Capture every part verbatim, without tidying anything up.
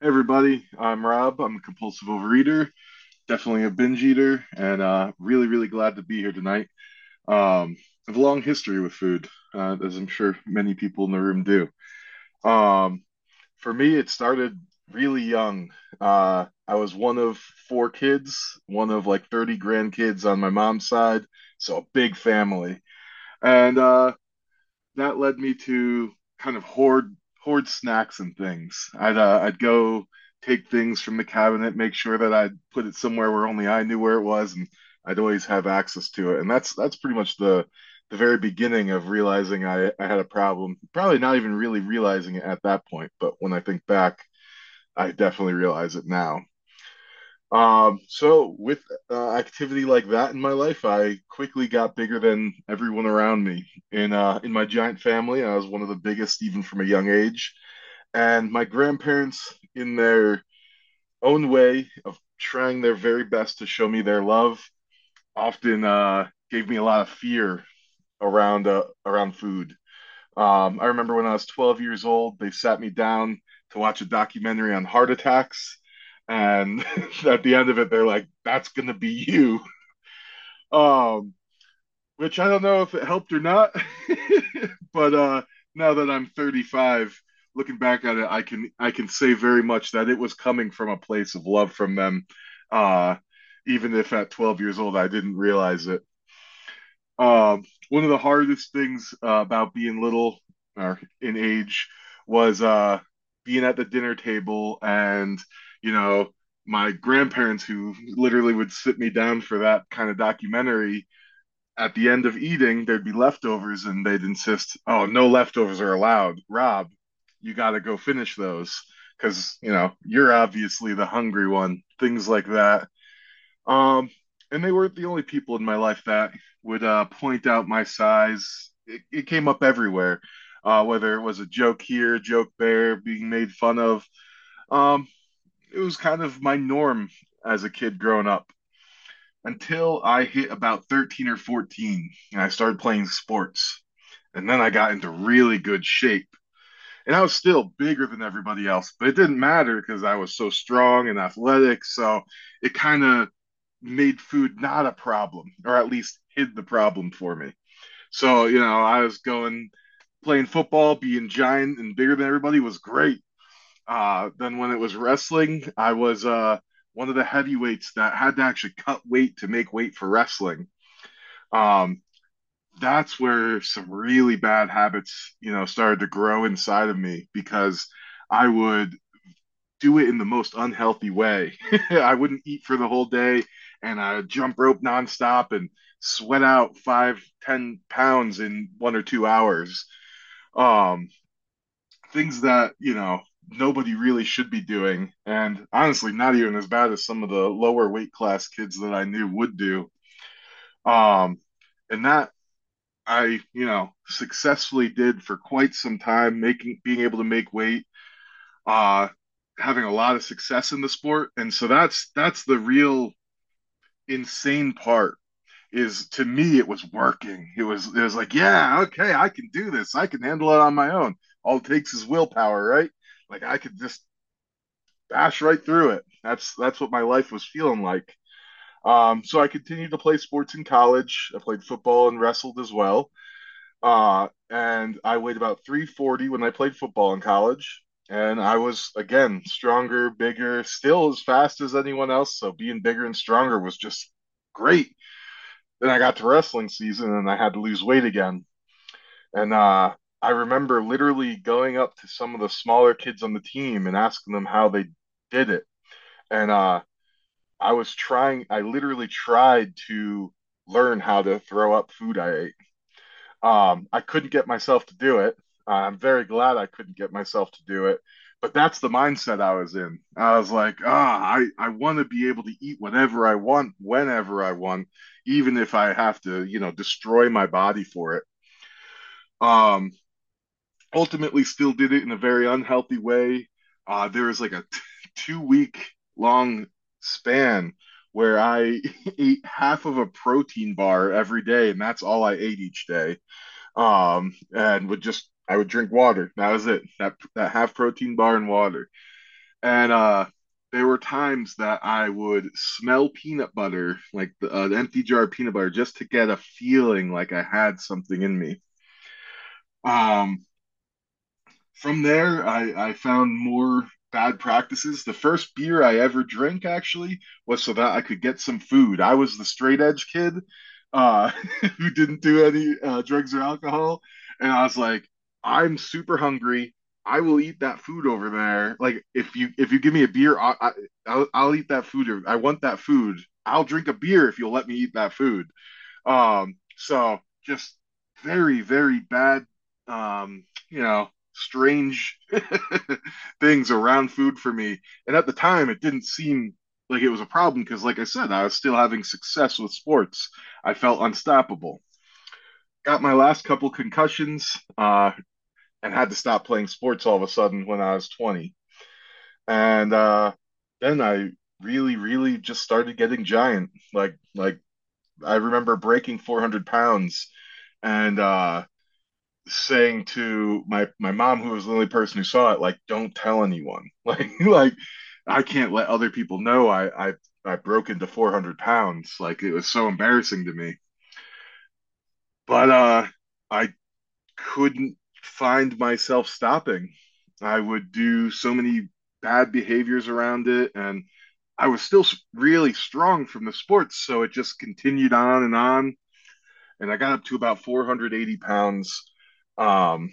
Hey everybody, I'm Rob. I'm a compulsive overeater, definitely a binge eater, and uh, really, really glad to be here tonight. Um, I have a long history with food, uh, as I'm sure many people in the room do. Um, for me, it started really young. Uh, I was one of four kids, one of like thirty grandkids on my mom's side, so a big family. And uh, that led me to kind of hoard hoard snacks and things. I'd uh, I'd go take things from the cabinet, make sure that I'd put it somewhere where only I knew where it was, and I'd always have access to it. And that's that's pretty much the the very beginning of realizing I, I had a problem. Probably not even really realizing it at that point, but when I think back, I definitely realize it now. Um, so with uh, activity like that in my life, I quickly got bigger than everyone around me. In uh, in my giant family, I was one of the biggest even from a young age. And my grandparents, in their own way of trying their very best to show me their love, often uh, gave me a lot of fear around uh, around food. Um, I remember when I was twelve years old, they sat me down to watch a documentary on heart attacks. And at the end of it, they're like, that's going to be you. Um, which I don't know if it helped or not. But uh, now that I'm thirty-five, looking back at it, I can I can say very much that it was coming from a place of love from them. Uh, even if at twelve years old I didn't realize it. Um, one of the hardest things uh, about being little or in age was uh, being at the dinner table and, you know, my grandparents who literally would sit me down for that kind of documentary. At the end of eating, there'd be leftovers and they'd insist, oh, no leftovers are allowed. Rob, you got to go finish those because, you know, you're obviously the hungry one, things like that. Um, and they weren't the only people in my life that would uh, point out my size. It, it came up everywhere, uh, whether it was a joke here, joke there, being made fun of. Um, it was kind of my norm as a kid growing up until I hit about thirteen or fourteen and I started playing sports. And then I got into really good shape. And I was still bigger than everybody else, but it didn't matter because I was so strong and athletic. So it kind of made food not a problem, or at least hid the problem for me. So, you know, I was going playing football, being giant and bigger than everybody was great. Uh, then when it was wrestling, I was uh, one of the heavyweights that had to actually cut weight to make weight for wrestling. Um, that's where some really bad habits, you know, started to grow inside of me because I would do it in the most unhealthy way. I wouldn't eat for the whole day and I would jump rope nonstop and sweat out five, ten pounds in one or two hours. Um, things that, you know, nobody really should be doing. And honestly, not even as bad as some of the lower weight class kids that I knew would do. Um, and that I, you know, successfully did for quite some time, making being able to make weight, uh, having a lot of success in the sport. And so that's that's the real insane part is to me it was working. It was it was like, yeah, okay, I can do this. I can handle it on my own. All it takes is willpower, right? Like I could just bash right through it. That's that's what my life was feeling like. Um, so I continued to play sports in college. I played football and wrestled as well. Uh, and I weighed about three forty when I played football in college. And I was, again, stronger, bigger, still as fast as anyone else. So being bigger and stronger was just great. Then I got to wrestling season and I had to lose weight again. And uh, I remember literally going up to some of the smaller kids on the team and asking them how they did it. And uh, I was trying, I literally tried to learn how to throw up food I ate. Um, I couldn't get myself to do it. Uh, I'm very glad I couldn't get myself to do it. But that's the mindset I was in. I was like, ah, I, I want to be able to eat whatever I want, whenever I want, even if I have to, you know, destroy my body for it. Um, ultimately, still did it in a very unhealthy way. Uh, there was like a t- two week long span where I ate half of a protein bar every day, and that's all I ate each day. Um, and would just I would drink water. That was it. That that half protein bar and water. And uh, there were times that I would smell peanut butter, like the, uh, the empty jar of peanut butter, just to get a feeling like I had something in me. Um, from there, I, I found more bad practices. The first beer I ever drank actually was so that I could get some food. I was the straight edge kid uh, who didn't do any uh, drugs or alcohol. And I was like, I'm super hungry. I will eat that food over there. Like if you if you give me a beer, I, I, I'll, I'll eat that food. I want that food. I'll drink a beer if you'll let me eat that food. Um, so just very, very bad, um, you know, strange things around food for me. And at the time, it didn't seem like it was a problem because, like I said, I was still having success with sports. I felt unstoppable. Got my last couple concussions, uh, and had to stop playing sports all of a sudden when I was twenty. And uh, then I really, really just started getting giant. Like, like I remember breaking four hundred pounds and uh, saying to my my mom, who was the only person who saw it, like, don't tell anyone. Like, like I can't let other people know I I I broke into four hundred pounds. Like it was so embarrassing to me. But uh, I couldn't find myself stopping. I would do so many bad behaviors around it, and I was still really strong from the sports, so it just continued on and on. And I got up to about four hundred eighty pounds. Um,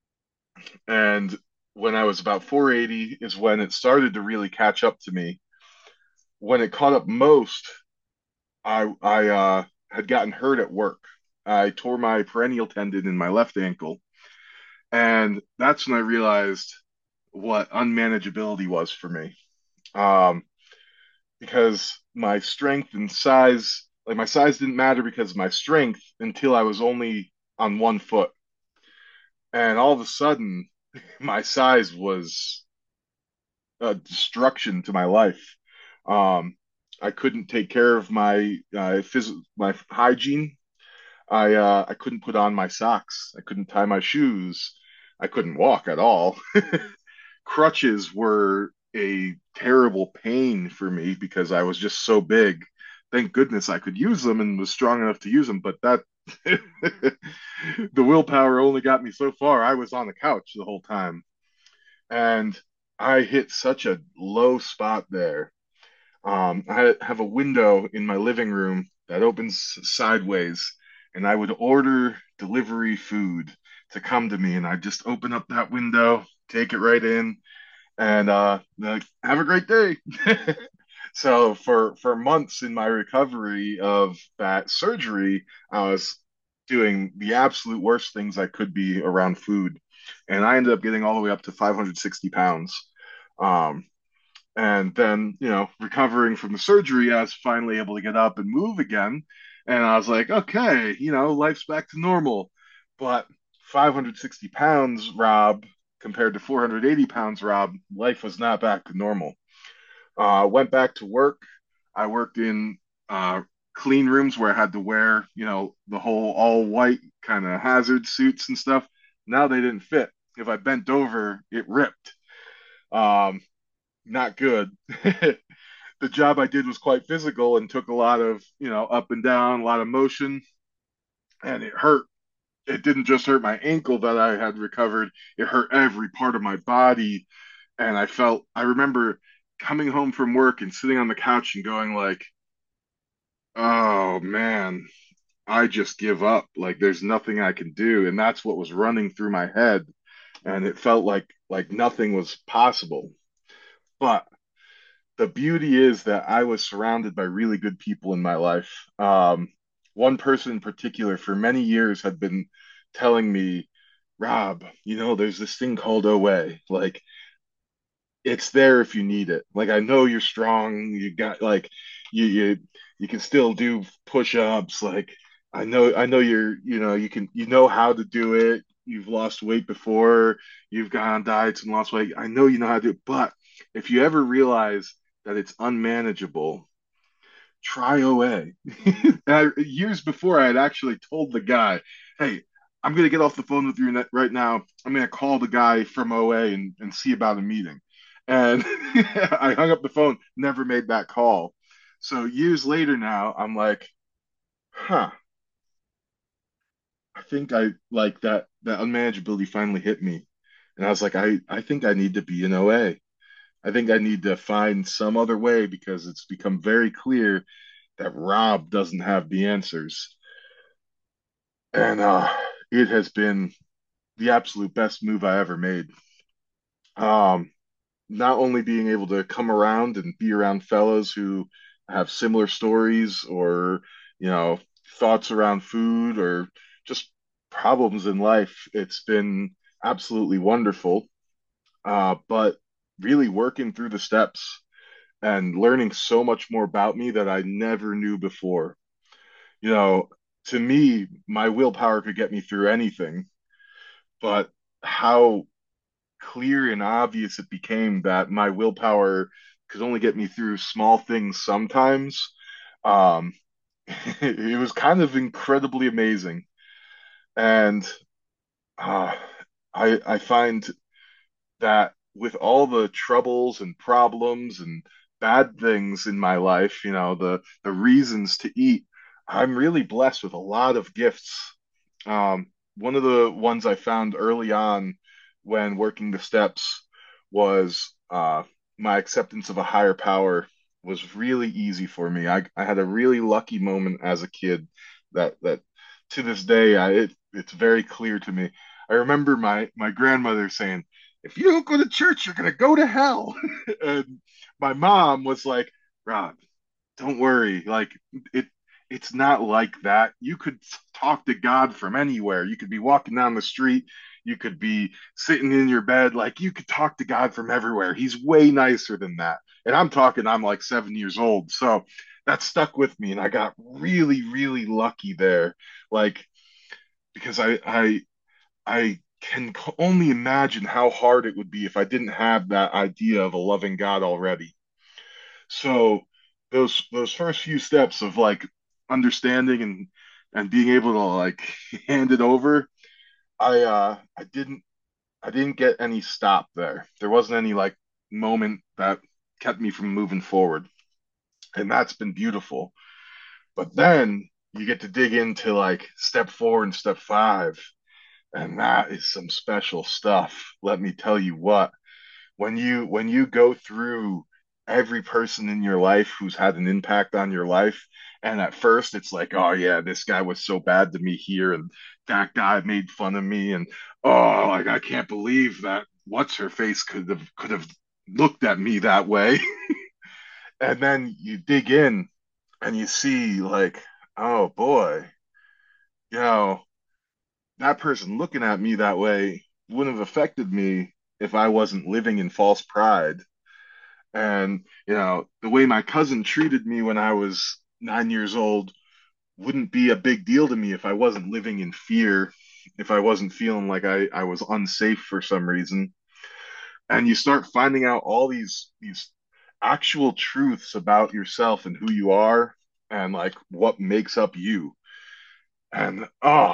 and when I was about four hundred eighty is when it started to really catch up to me. When it caught up most, I I uh, had gotten hurt at work. I tore my peroneal tendon in my left ankle, and that's when I realized what unmanageability was for me. Um, because my strength and size, like my size didn't matter because of my strength until I was only on one foot. And all of a sudden, my size was a destruction to my life. Um, I couldn't take care of my uh, phys- my hygiene. I uh, I couldn't put on my socks. I couldn't tie my shoes. I couldn't walk at all. Crutches were a terrible pain for me because I was just so big. Thank goodness I could use them and was strong enough to use them, but that the willpower only got me so far. I was on the couch the whole time, and I hit such a low spot there. Um, I have a window in my living room that opens sideways, and I would order delivery food to come to me, and I'd just open up that window, take it right in, and uh, like, have a great day. So for for months in my recovery of that surgery, I was doing the absolute worst things I could be around food, and I ended up getting all the way up to five hundred sixty pounds. Um, and then, you know, recovering from the surgery, I was finally able to get up and move again. And I was like, okay, you know, life's back to normal. But five hundred sixty pounds, Rob, compared to four hundred eighty pounds, Rob, life was not back to normal. Uh, went back to work. I worked in uh, clean rooms where I had to wear, you know, the whole all white kind of hazard suits and stuff. Now they didn't fit. If I bent over, it ripped. Um, Not good. The job I did was quite physical and took a lot of, you know, up and down, a lot of motion, and it hurt. It didn't just hurt my ankle that I had recovered, it hurt every part of my body. And I felt, I remember coming home from work and sitting on the couch and going like, oh man, I just give up. Like there's nothing I can do. And that's what was running through my head. And it felt like like nothing was possible. But the beauty is that I was surrounded by really good people in my life. Um, one person in particular, for many years, had been telling me, Rob, you know, there's this thing called O A. Like, it's there if you need it. Like, I know you're strong. You got like, you you you can still do push-ups. Like, I know I know you're, you know, you can you know how to do it. You've lost weight before. You've gone on diets and lost weight. I know you know how to do it. But if you ever realize that it's unmanageable, try O A. And I, years before, I had actually told the guy, "Hey, I'm going to get off the phone with you right now. I'm going to call the guy from O A and, and see about a meeting." And I hung up the phone, never made that call. So years later now, I'm like, huh, I think I like that that unmanageability finally hit me. And I was like, I, I think I need to be in O A. I think I need to find some other way because it's become very clear that Rob doesn't have the answers. And uh, it has been the absolute best move I ever made. Um, Not only being able to come around and be around fellows who have similar stories or, you know, thoughts around food or just problems in life, it's been absolutely wonderful. Uh, but really working through the steps and learning so much more about me that I never knew before. You know, to me, my willpower could get me through anything, but how clear and obvious it became that my willpower could only get me through small things sometimes. Um, it was kind of incredibly amazing, and uh, I I find that with all the troubles and problems and bad things in my life, you know, the the reasons to eat, I'm really blessed with a lot of gifts. Um, One of the ones I found early on when working the steps was uh, my acceptance of a higher power was really easy for me. I, I had a really lucky moment as a kid that that to this day I, it, it's very clear to me. I remember my my grandmother saying, "If you don't go to church, you're gonna go to hell." And my mom was like, "Rob, don't worry. Like it it's not like that. You could talk to God from anywhere. You could be walking down the street, you could be sitting in your bed, like you could talk to God from everywhere. He's way nicer than that." And I'm talking, I'm like seven years old. So that stuck with me and I got really, really lucky there. Like because I I I can only imagine how hard it would be if I didn't have that idea of a loving God already. So those those first few steps of like understanding and and being able to like hand it over, I uh I didn't I didn't get any stop there. There wasn't any like moment that kept me from moving forward. And that's been beautiful. But then you get to dig into like step four and step five, and that is some special stuff. Let me tell you what. when you when you go through every person in your life who's had an impact on your life, and at first it's like, oh yeah, this guy was so bad to me here and that guy made fun of me, and oh, like I can't believe that what's her face could have could have looked at me that way. And then you dig in and you see like, oh boy, you know, that person looking at me that way wouldn't have affected me if I wasn't living in false pride. And, you know, the way my cousin treated me when I was nine years old wouldn't be a big deal to me if I wasn't living in fear, if I wasn't feeling like I, I was unsafe for some reason. And you start finding out all these these actual truths about yourself and who you are and like what makes up you. And oh,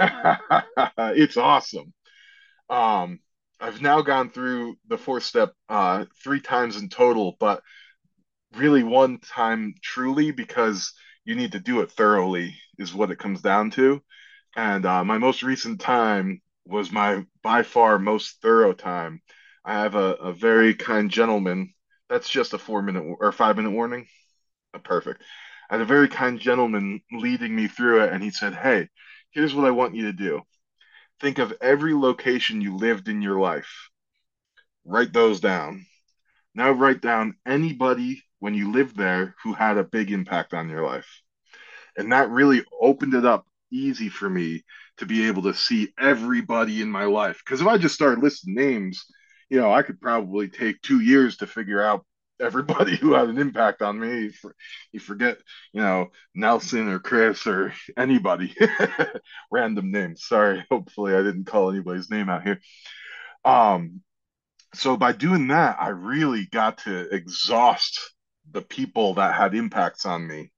it's awesome. Um, I've now gone through the fourth step uh, three times in total, but really one time truly because you need to do it thoroughly is what it comes down to. And uh, my most recent time was my by far most thorough time. I have a, a very kind gentleman. That's just a four minute or five minute warning. Uh, Perfect. I had a very kind gentleman leading me through it, and he said, "Hey, here's what I want you to do. Think of every location you lived in your life. Write those down. Now write down anybody when you lived there who had a big impact on your life." And that really opened it up easy for me to be able to see everybody in my life. Because if I just started listing names, you know, I could probably take two years to figure out everybody who had an impact on me. You for- you forget, you know, Nelson or Chris or anybody. Random names. Sorry. Hopefully I didn't call anybody's name out here. Um, so by doing that, I really got to exhaust the people that had impacts on me.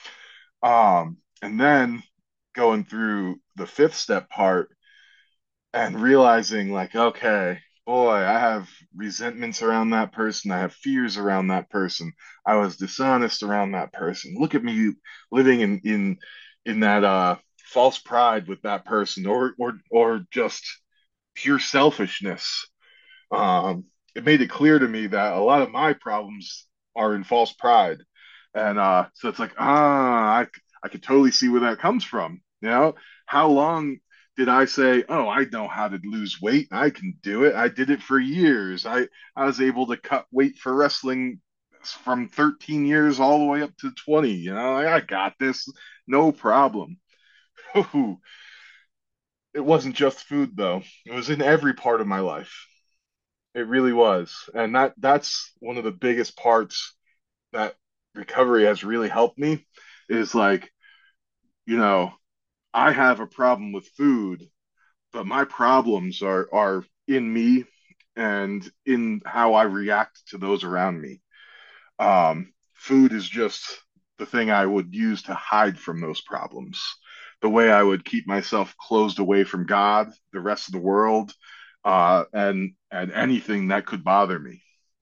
Um, and then going through the fifth step part and realizing like, okay, Boy, I have resentments around that person. I have fears around that person. I was dishonest around that person. Look at me living in in in that uh false pride with that person, or or or just pure selfishness. Um, it made it clear to me that a lot of my problems are in false pride. And uh, so it's like, ah, I, I could totally see where that comes from. You know, how long did I say, oh, I know how to lose weight. I can do it. I did it for years. I, I was able to cut weight for wrestling from thirteen years all the way up to twenty. You know, like, I got this. No problem. It wasn't just food, though. It was in every part of my life. It really was. And that that's one of the biggest parts that recovery has really helped me is like, you know, I have a problem with food, but my problems are are in me and in how I react to those around me. Um, food is just the thing I would use to hide from those problems. The way I would keep myself closed away from God, the rest of the world, uh, and and anything that could bother me.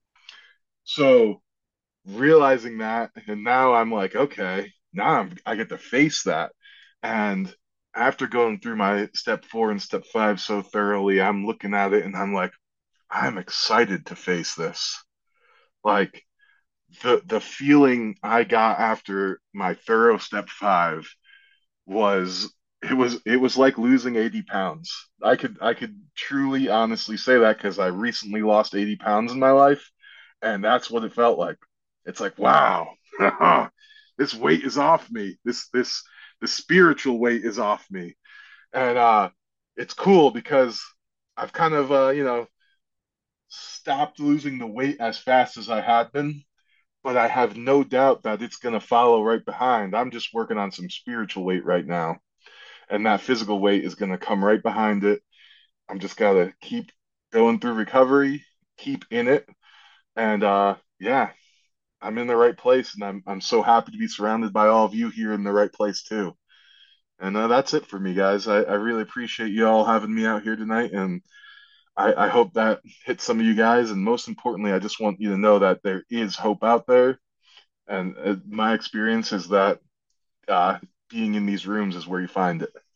So realizing that, and now I'm like, okay, now I'm, I get to face that. And after going through my step four and step five so thoroughly, I'm looking at it and I'm like, I'm excited to face this. Like the the feeling I got after my thorough step five was it was it was like losing eighty pounds. I could I could truly honestly say that because I recently lost eighty pounds in my life, and that's what it felt like. It's like, wow, this weight is off me. This this the spiritual weight is off me. And uh it's cool because I've kind of uh, you know, stopped losing the weight as fast as I had been, but I have no doubt that it's gonna follow right behind. I'm just working on some spiritual weight right now, and that physical weight is gonna come right behind it. I'm just gotta keep going through recovery, keep in it, and uh yeah, I'm in the right place, and I'm I'm so happy to be surrounded by all of you here in the right place too. And uh, that's it for me, guys. I, I really appreciate you all having me out here tonight, and I, I hope that hits some of you guys. And most importantly, I just want you to know that there is hope out there. And uh, my experience is that uh, being in these rooms is where you find it.